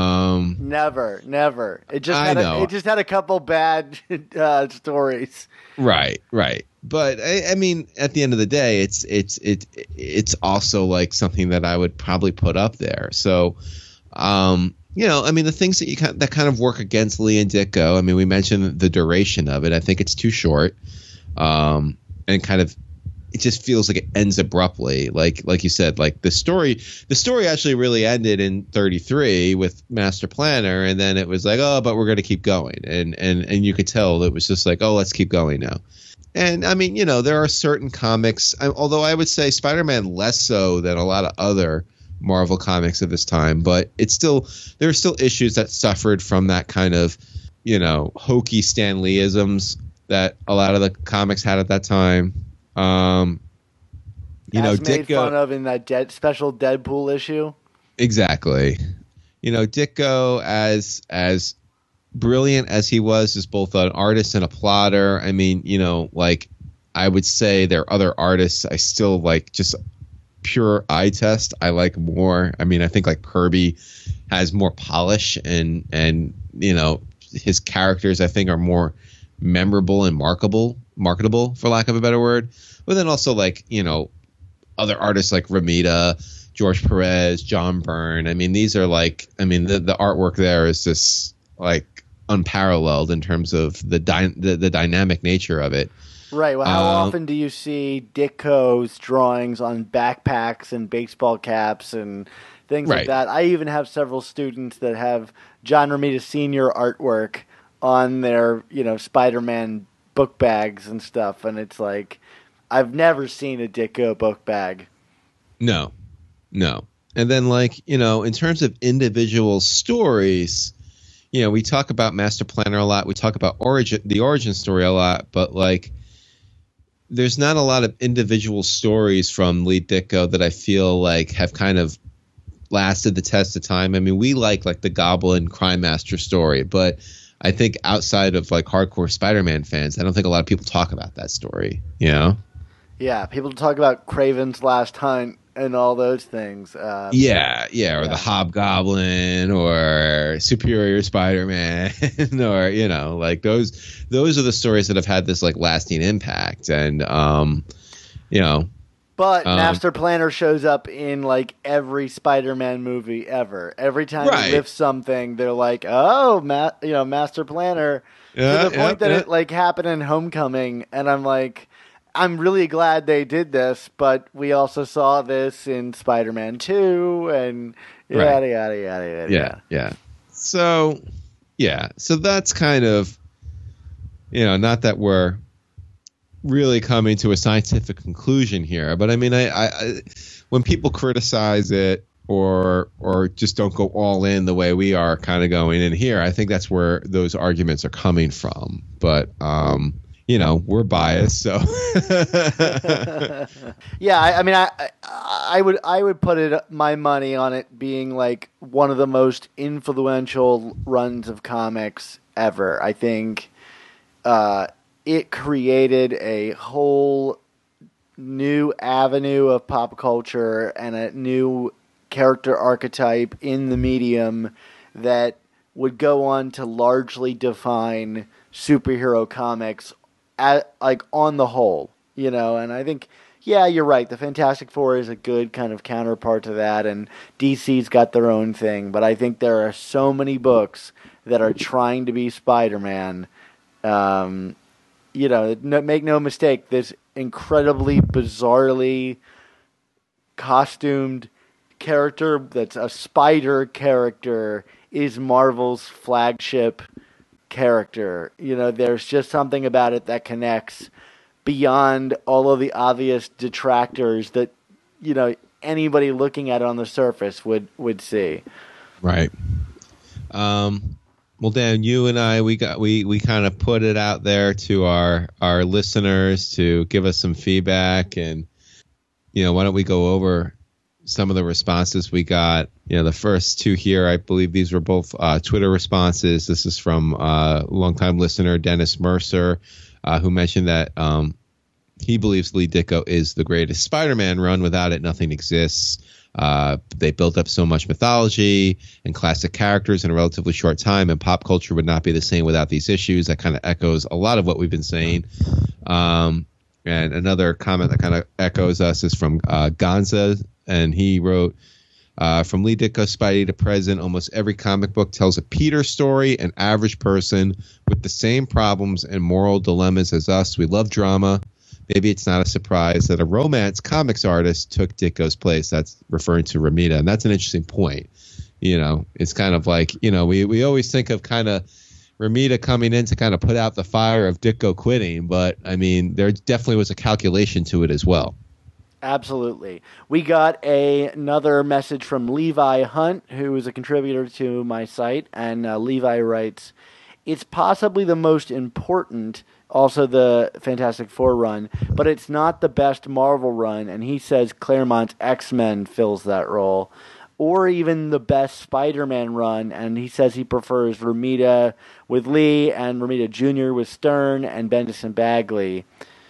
um Never, never. It just I had a, know. it just had a couple bad uh, stories. Right, right. But I, I mean, at the end of the day, it's it's it it's also like something that I would probably put up there. So, um, you know, I mean, the things that you kind that kind of work against Lee and Ditko. I mean, we mentioned the duration of it. I think it's too short, um, and kind of it just feels like it ends abruptly. Like like you said, like the story the story actually really ended in thirty-three with Master Planner, and then it was like, oh, but we're going to keep going, and and and you could tell it was just like, oh, let's keep going now. And I mean, you know, there are certain comics, I, although I would say Spider-Man less so than a lot of other Marvel comics of this time, but it's still, there are still issues that suffered from that kind of, you know, hokey Stan Lee-isms that a lot of the comics had at that time. Um, you As know, made Ditko, fun of in that dead, special Deadpool issue. exactly. You know, Ditko as as brilliant as he was as both an artist and a plotter. I mean, you know, like I would say there are other artists I still like, just pure eye test I like more. I mean, I think like Kirby has more polish, and and you know, his characters I think are more memorable and markable, marketable for lack of a better word. But then also like, you know, other artists like Romita, George Perez, John Byrne. I mean, these are like, I mean, the the artwork there is just like unparalleled in terms of the, dy- the the dynamic nature of it. Right. Well, how Um, often do you see Ditko's drawings on backpacks and baseball caps and things like Right. that? I even have several students that have John Romita Senior artwork on their, you know, Spider-Man book bags and stuff, and it's like, I've never seen a Ditko book bag. No, no. And then like, you know, in terms of individual stories, you know, we talk about Master Planner a lot. We talk about origin, the origin story a lot, but like, there's not a lot of individual stories from Lee Ditko that I feel like have kind of lasted the test of time. I mean, we like like the Goblin Crime Master story, but I think outside of like hardcore Spider-Man fans, I don't think a lot of people talk about that story. You know? Yeah, people talk about Craven's Last Hunt and all those things. Uh, Yeah, yeah, or Yeah. the Hobgoblin, or Superior Spider-Man, or you know, like those. Those are the stories that have had this like lasting impact, and um, you know, But Um, Master Planner shows up in like every Spider-Man movie ever. Every time Right. he lifts something, they're like, "Oh, ma- you know, Master Planner." Yeah, to the point yeah, that yeah. it like happened in Homecoming, and I'm like, I'm really glad they did this, but we also saw this in Spider-Man two, and yada Right. yada yada yada. yeah, yeah. So, yeah, so that's kind of, you know, not that we're really coming to a scientific conclusion here, but I mean, I, I, I when people criticize it or or just don't go all in the way we are kind of going in here, I think that's where those arguments are coming from. But um, you know, we're biased, so Yeah, I, I mean, I, I I would I would put it my money on it being like one of the most influential runs of comics ever. I think uh, it created a whole new avenue of pop culture and a new character archetype in the medium that would go on to largely define superhero comics at, like on the whole, you know, and I think, yeah, you're right. The Fantastic Four is a good kind of counterpart to that, and D C's got their own thing. But I think there are so many books that are trying to be Spider-Man. Um, you know, no, make no mistake, this incredibly, bizarrely costumed character that's a spider character is Marvel's flagship character. You know, there's just something about it that connects beyond all of the obvious detractors that, you know, anybody looking at it on the surface would, would see. Right. Um, well, Dan, you and I, we got we, we kind of put it out there to our, our listeners to give us some feedback, and, you know, why don't we go over some of the responses we got. You know, the first two here, I believe these were both uh, Twitter responses. This is from uh, longtime listener Dennis Mercer, Uh, who mentioned that um, he believes Lee Ditko is the greatest Spider-Man run. Without it, nothing exists. Uh, they built up so much mythology and classic characters in a relatively short time, and pop culture would not be the same without these issues. That kind of echoes a lot of what we've been saying. Um, and another comment that kind of echoes us is from uh, Gonza, and he wrote, Uh, from Lee Ditko Spidey to present, almost every comic book tells a Peter story, an average person with the same problems and moral dilemmas as us. We love drama. Maybe it's not a surprise that a romance comics artist took Ditko's place. That's referring to Romita, and that's an interesting point. You know, it's kind of like, you know, we, we always think of kind of Romita coming in to kind of put out the fire of Ditko quitting, but, I mean, there definitely was a calculation to it as well. Absolutely. We got a, another message from Levi Hunt, who is a contributor to my site, and uh, Levi writes, it's possibly the most important, also the Fantastic Four run, but it's not the best Marvel run, and he says Claremont's X-Men fills that role, or even the best Spider-Man run, and he says he prefers Romita with Lee and Romita Junior with Stern and Bendis and Bagley.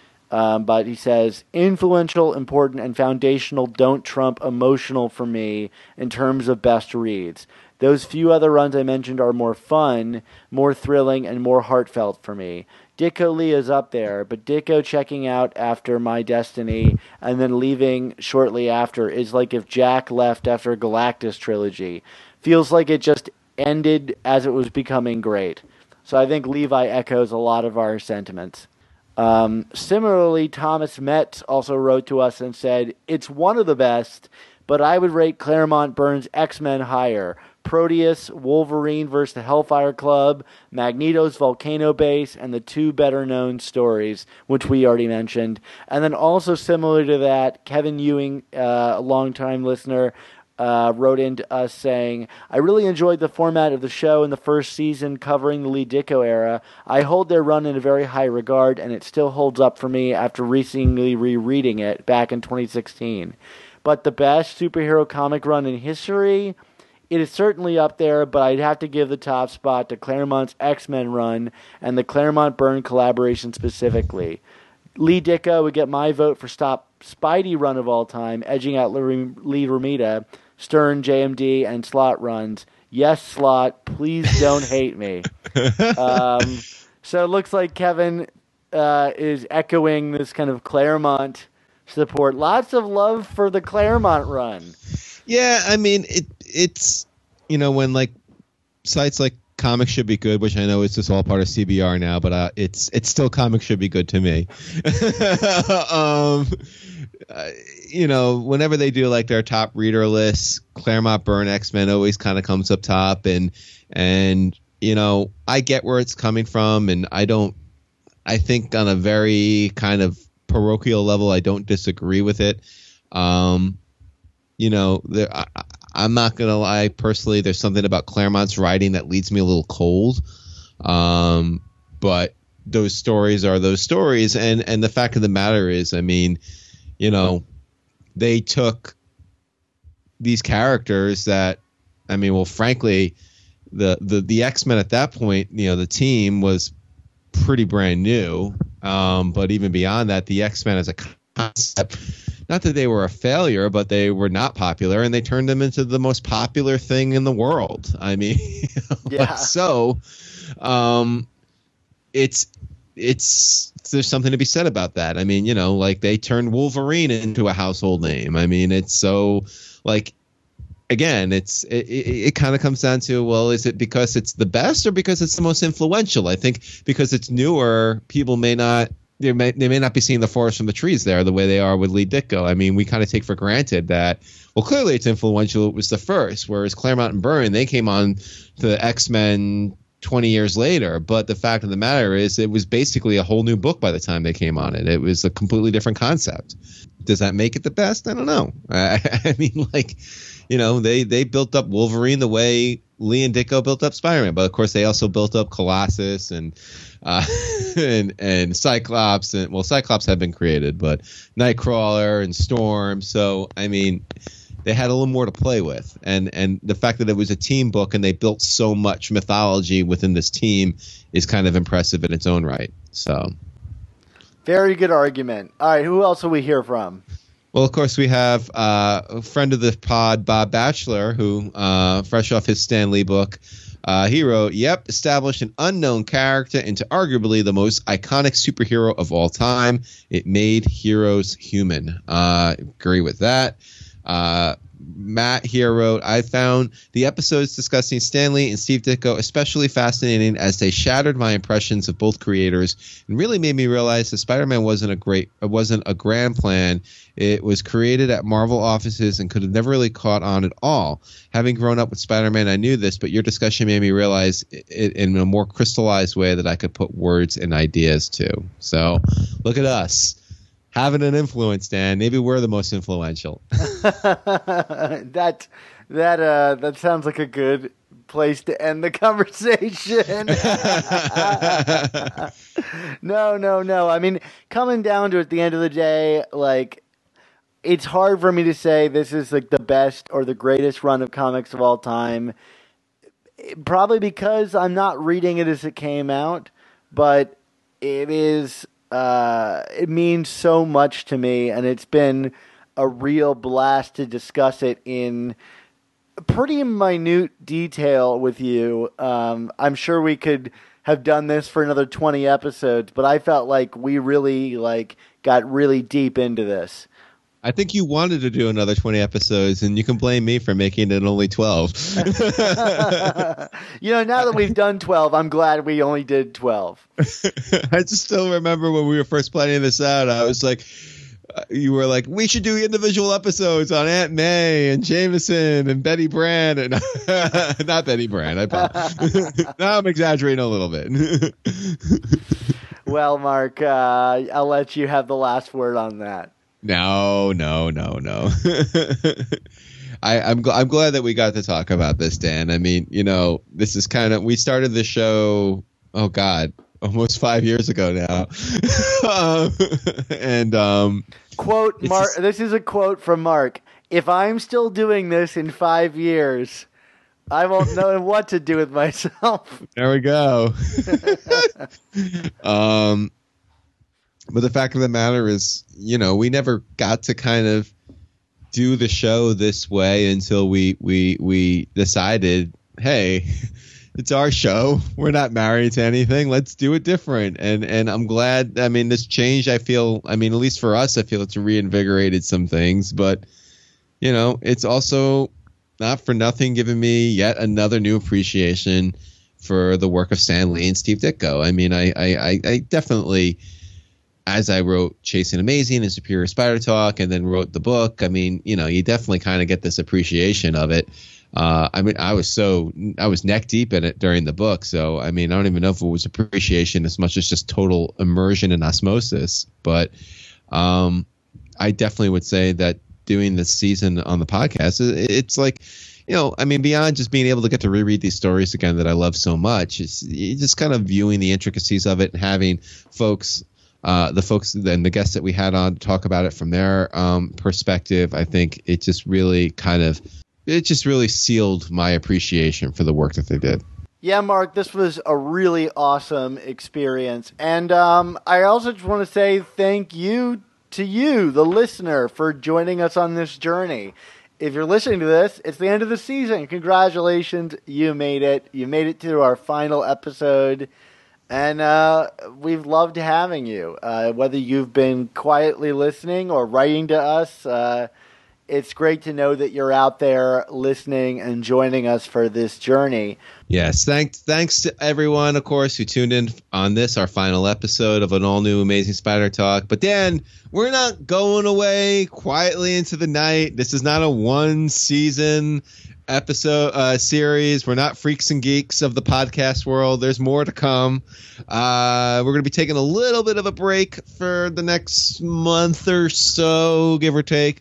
Um, but he says, influential, important, and foundational don't trump emotional for me in terms of best reads. Those few other runs I mentioned are more fun, more thrilling, and more heartfelt for me. Ditko Lee is up there, but Ditko checking out after My Destiny and then leaving shortly after is like if Jack left after a Galactus trilogy. Feels like it just ended as it was becoming great. So I think Levi echoes a lot of our sentiments. Um, similarly, Thomas Metz also wrote to us and said, it's one of the best, but I would rate Claremont Burns' X-Men higher. Proteus, Wolverine versus the Hellfire Club, Magneto's Volcano Base, and the two better-known stories, which we already mentioned. And then also similar to that, Kevin Ewing, uh, a longtime listener, Uh, wrote into us saying, I really enjoyed the format of the show in the first season covering the Lee Ditko era. I hold their run in a very high regard, and it still holds up for me after recently rereading it back in twenty sixteen. But the best superhero comic run in history, it is certainly up there, but I'd have to give the top spot to Claremont's X-Men run and the Claremont-Byrne collaboration specifically. Lee Ditko would get my vote for top Spidey run of all time, edging out Lee Romita, Stern, J M D, and Slott runs. Yes, Slott, please don't hate me. Um, so it looks like Kevin uh, is echoing this kind of Claremont support. Lots of love for the Claremont run. Yeah, I mean, it it's, you know, when like sites like Comics Should Be Good, which I know is just all part of C B R now, but uh, it's it's still Comics Should Be Good to me. um, uh, you know, whenever they do like their top reader lists, Claremont Byrne X-Men always kind of comes up top, and and you know, I get where it's coming from, and I don't. I think on a very kind of parochial level, I don't disagree with it. Um, you know, there. I, I'm not going to lie. Personally, there's something about Claremont's writing that leaves me a little cold. Um, but those stories are those stories. And, and the fact of the matter is, I mean, you know, they took these characters that, I mean, well, frankly, the, the, the X-Men at that point, you know, the team was pretty brand new. Um, but even beyond that, the X-Men as a concept, not that they were a failure, but they were not popular, and they turned them into the most popular thing in the world. I mean, yeah. So um, it's it's there's something to be said about that. I mean, you know, like they turned Wolverine into a household name. I mean, it's so like, again, it's it, it, it kind of comes down to, well, is it because it's the best or because it's the most influential? I think because it's newer, people may not they may they may not be seeing the forest from the trees there the way they are with Lee Ditko. I mean, we kind of take for granted that, well, clearly it's influential. It was the first, whereas Claremont and Byrne, they came on to X-Men twenty years later. But the fact of the matter is it was basically a whole new book by the time they came on it. It was a completely different concept. Does that make it the best? I don't know. I, I mean, like, you know, they, they built up Wolverine the way Lee and Ditko built up Spider-Man. But, of course, they also built up Colossus and uh, and and Cyclops. And, well, Cyclops had been created, but Nightcrawler and Storm. So, I mean, they had a little more to play with. And, and the fact that it was a team book and they built so much mythology within this team is kind of impressive in its own right. So... Very good argument. All right, who else will we hear from? Well, of course, we have uh, a friend of the pod, Bob Batchelor, who, uh, fresh off his Stan Lee book, uh, he wrote, yep, established an unknown character into arguably the most iconic superhero of all time. It made heroes human. Uh, agree with that. Uh, Matt here wrote, I found the episodes discussing Stan Lee and Steve Ditko especially fascinating as they shattered my impressions of both creators and really made me realize that Spider-Man wasn't a great, it wasn't a grand plan. It was created at Marvel offices and could have never really caught on at all. Having grown up with Spider-Man, I knew this, but your discussion made me realize it in a more crystallized way that I could put words and ideas to. So look at us. Having an influence, Dan. Maybe we're the most influential. that that uh, that sounds like a good place to end the conversation. no, no, no. I mean, coming down to it, at the end of the day, like, it's hard for me to say this is like the best or the greatest run of comics of all time. Probably because I'm not reading it as it came out, but it is. Uh, it means so much to me, and it's been a real blast to discuss it in pretty minute detail with you. Um, I'm sure we could have done this for another twenty episodes, but I felt like we really like got really deep into this. I think you wanted to do another twenty episodes, and you can blame me for making it only twelve. You know, now that we've done twelve, I'm glad we only did twelve. I just still remember when we were first planning this out, I was like, uh, you were like, we should do individual episodes on Aunt May and Jameson and Betty Brand. And not Betty Brand. I now I'm exaggerating a little bit. Well, Mark, uh, I'll let you have the last word on that. No, no, no, no. I, I'm gl- I'm glad that we got to talk about this, Dan. I mean, you know, this is kind of, we started the show, oh God, almost five years ago now. um, and um, quote, Mark. Just, this is a quote from Mark. If I'm still doing this in five years, I won't know what to do with myself. There we go. um. But the fact of the matter is, you know, we never got to kind of do the show this way until we we we decided, hey, it's our show. We're not married to anything. Let's do it different. And and I'm glad. I mean, this change, I feel, I mean, at least for us, I feel it's reinvigorated some things. But, you know, it's also not for nothing given me yet another new appreciation for the work of Stan Lee and Steve Ditko. I mean, I I, I definitely... as I wrote Chasing Amazing and Superior Spider Talk and then wrote the book, I mean, you know, you definitely kind of get this appreciation of it. Uh, I mean, I was so, I was neck deep in it during the book. So, I mean, I don't even know if it was appreciation as much as just total immersion and osmosis. But um, I definitely would say that doing this season on the podcast, it's like, you know, I mean, beyond just being able to get to reread these stories again that I love so much, it's just kind of viewing the intricacies of it and having folks Uh, the folks and the guests that we had on to talk about it from their um, perspective, I think it just really kind of, it just really sealed my appreciation for the work that they did. Yeah, Mark, this was a really awesome experience. And um, I also just want to say thank you to you, the listener, for joining us on this journey. If you're listening to this, it's the end of the season. Congratulations, you made it. You made it to our final episode. And uh, we've loved having you. Uh, whether you've been quietly listening or writing to us, uh, it's great to know that you're out there listening and joining us for this journey. Yes, thanks thanks to everyone, of course, who tuned in on this, our final episode of an all-new Amazing Spider Talk. But Dan, we're not going away quietly into the night. This is not a one-season episode uh, series. We're not freaks and geeks of the podcast world. There's more to come. Uh, we're going to be taking a little bit of a break for the next month or so, give or take.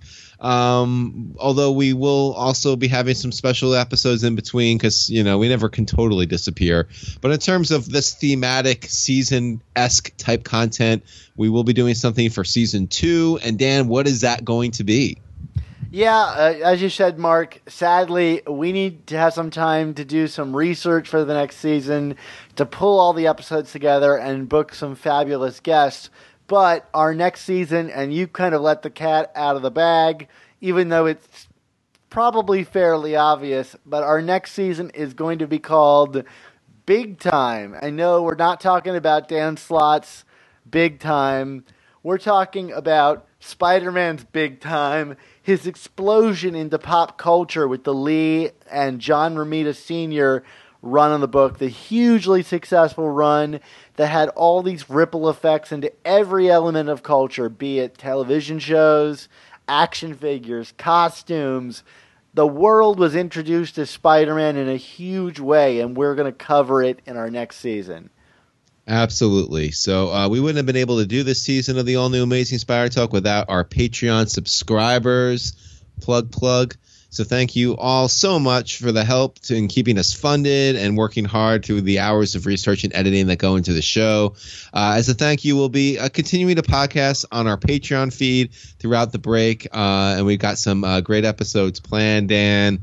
Um, although we will also be having some special episodes in between because, you know, we never can totally disappear. But in terms of this thematic season-esque type content, we will be doing something for season two. And Dan, what is that going to be? Yeah, uh, as you said, Mark, sadly, we need to have some time to do some research for the next season, to pull all the episodes together and book some fabulous guests. But our next season, and you kind of let the cat out of the bag, even though it's probably fairly obvious, but our next season is going to be called Big Time. I know we're not talking about Dan Slott's Big Time. We're talking about Spider-Man's Big Time, his explosion into pop culture with the Lee and John Romita Senior run on the book, the hugely successful run that had all these ripple effects into every element of culture, be it television shows, action figures, costumes. The world was introduced to Spider-Man in a huge way, and we're going to cover it in our next season. Absolutely. So uh, we wouldn't have been able to do this season of the all-new Amazing Spider Talk without our Patreon subscribers. Plug, plug. So thank you all so much for the help to, in keeping us funded and working hard through the hours of research and editing that go into the show. Uh, as a thank you, we'll be uh, continuing to podcast on our Patreon feed throughout the break. Uh, and we've got some uh, great episodes planned, Dan.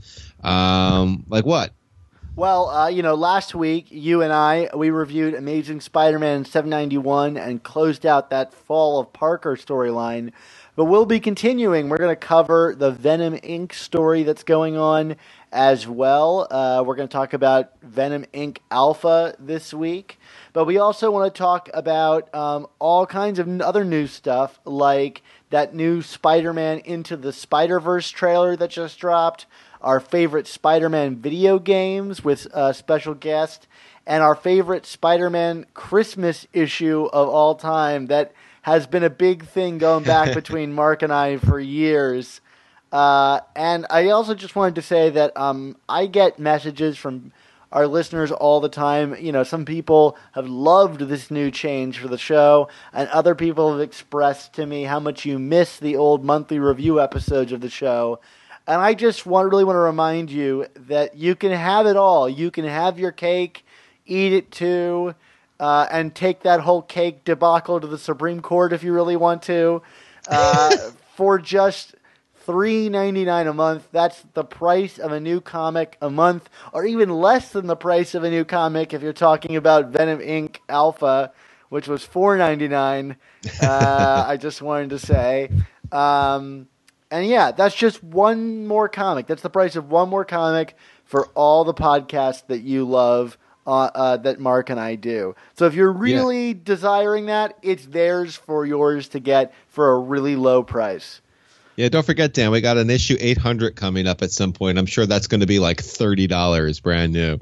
Um, like what? Well, uh, you know, last week, you and I, we reviewed Amazing Spider-Man seven ninety-one and closed out that Fall of Parker storyline. But we'll be continuing. We're going to cover the Venom Incorporated story that's going on as well. Uh, we're going to talk about Venom Incorporated Alpha this week. But we also want to talk about um, all kinds of other new stuff, like that new Spider-Man Into the Spider-Verse trailer that just dropped, our favorite Spider-Man video games with a special guest, and our favorite Spider-Man Christmas issue of all time that has been a big thing going back between Mark and I for years. Uh, and I also just wanted to say that um, I get messages from our listeners all the time. You know, some people have loved this new change for the show, and other people have expressed to me how much you miss the old monthly review episodes of the show. And I just want, really want to remind you that you can have it all. You can have your cake, eat it too, uh, and take that whole cake debacle to the Supreme Court if you really want to. Uh, for just three ninety-nine a month, that's the price of a new comic a month, or even less than the price of a new comic if you're talking about Venom Incorporated Alpha, which was four ninety-nine. Uh, I just wanted to say. Um, And yeah, that's just one more comic. That's the price of one more comic for all the podcasts that you love uh, uh, that Mark and I do. So if you're really yeah. desiring that, it's theirs for yours to get for a really low price. Yeah, don't forget, Dan, we got an issue eight hundred coming up at some point. I'm sure that's going to be like thirty dollars brand new.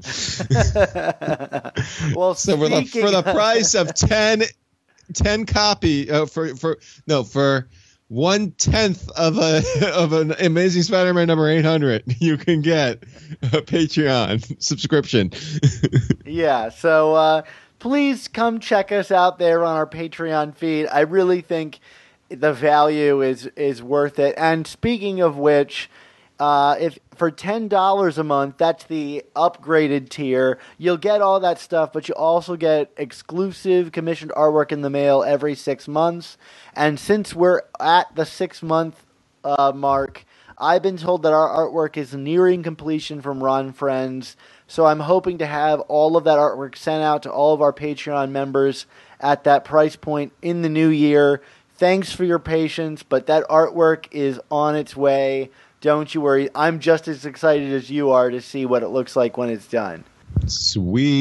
Well, so for the, for the price of ten, ten copy, uh, for, for, no, for... One tenth of a of an Amazing Spider-Man number eight hundred, you can get a Patreon subscription. Yeah, so uh, please come check us out there on our Patreon feed. I really think the value is is worth it. And speaking of which, uh, if for ten dollars a month, that's the upgraded tier. You'll get all that stuff, but you also get exclusive commissioned artwork in the mail every six months. And since we're at the six-month uh, mark, I've been told that our artwork is nearing completion from Ron Friends. So I'm hoping to have all of that artwork sent out to all of our Patreon members at that price point in the new year. Thanks for your patience, but that artwork is on its way. Don't you worry. I'm just as excited as you are to see what it looks like when it's done. Sweet.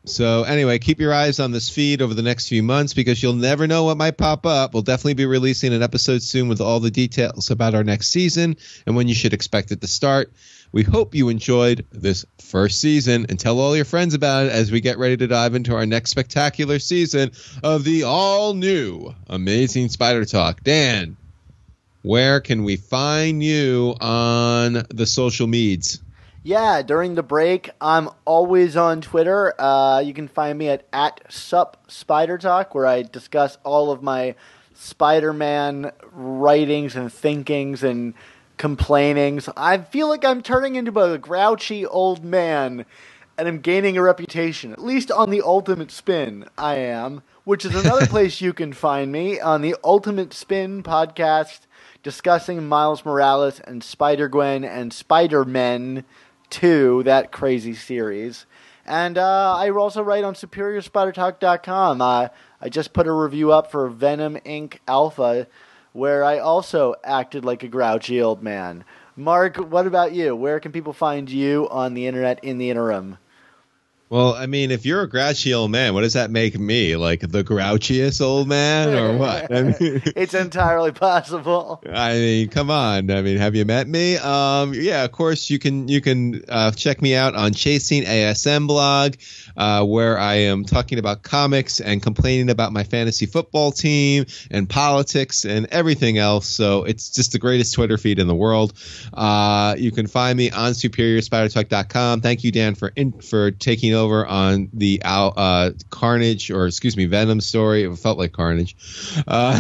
So anyway, keep your eyes on this feed over the next few months because you'll never know what might pop up. We'll definitely be releasing an episode soon with all the details about our next season and when you should expect it to start. We hope you enjoyed this first season and tell all your friends about it as we get ready to dive into our next spectacular season of the all-new Amazing Spider Talk. Dan, where can we find you on the social medias? Yeah, during the break, I'm always on Twitter. Uh, you can find me at, at Sup Spider Talk, where I discuss all of my Spider-Man writings and thinkings and complainings. I feel like I'm turning into a grouchy old man, and I'm gaining a reputation, at least on the Ultimate Spin, I am, which is another place you can find me, on the Ultimate Spin podcast, discussing Miles Morales and Spider-Gwen and Spider-Men two, that crazy series. And uh, I also write on Superior Spider Talk dot com. Uh, I just put a review up for Venom Incorporated. Alpha, where I also acted like a grouchy old man. Mark, what about you? Where can people find you on the internet in the interim? Well, I mean, if you're a grouchy old man, what does that make me? Like the grouchiest old man or what? I mean, it's entirely possible. I mean, come on. I mean, have you met me? Um, yeah, of course, you can you can uh, check me out on Chasing A S M blog, uh, where I am talking about comics and complaining about my fantasy football team and politics and everything else. So it's just the greatest Twitter feed in the world. Uh, you can find me on Superior Spider Talk dot com. Thank you, Dan, for in, for taking over on the uh, Carnage, or excuse me, Venom story. It felt like Carnage. Uh,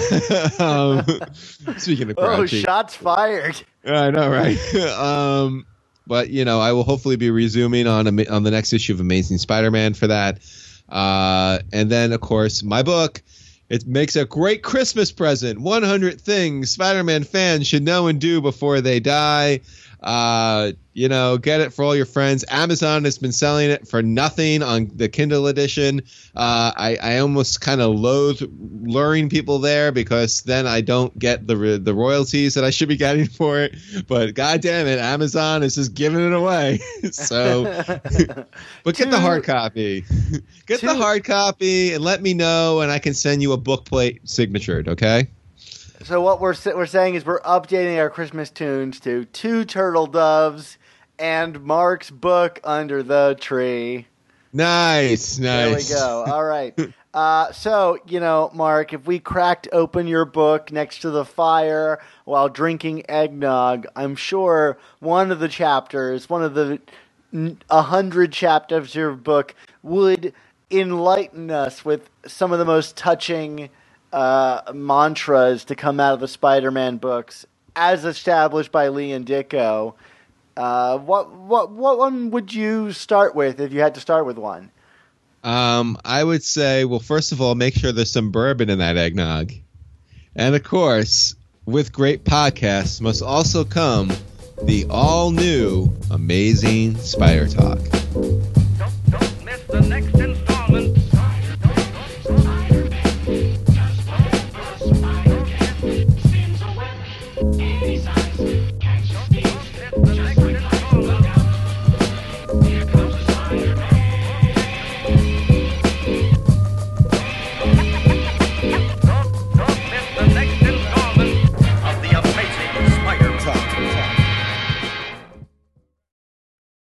um, speaking of grouchy. Oh, shots fired. I know, right? um, but, you know, I will hopefully be resuming on a, on the next issue of Amazing Spider-Man for that. Uh, and then, of course, my book. It makes a great Christmas present. one hundred things Spider-Man fans should know and do before they die. Uh, you know, get it for all your friends. Amazon has been selling it for nothing on the Kindle edition. Uh, I, I almost kind of loathe luring people there because then I don't get the the royalties that I should be getting for it. But God damn it, Amazon is just giving it away. So, but get the hard copy. Get the hard copy and let me know, and I can send you a book plate signatured. Okay. So what we're we're saying is we're updating our Christmas tunes to Two Turtle Doves and Mark's book Under the Tree. Nice, nice. There we go. All right. Uh, so, you know, Mark, if we cracked open your book next to the fire while drinking eggnog, I'm sure one of the chapters, one of the a hundred chapters of your book would enlighten us with some of the most touching Uh, mantras to come out of the Spider-Man books, as established by Lee and Ditko. Uh, what what what one would you start with if you had to start with one? Um, I would say, well, first of all, make sure there's some bourbon in that eggnog, and of course, with great podcasts must also come the all-new Amazing Spider Talk.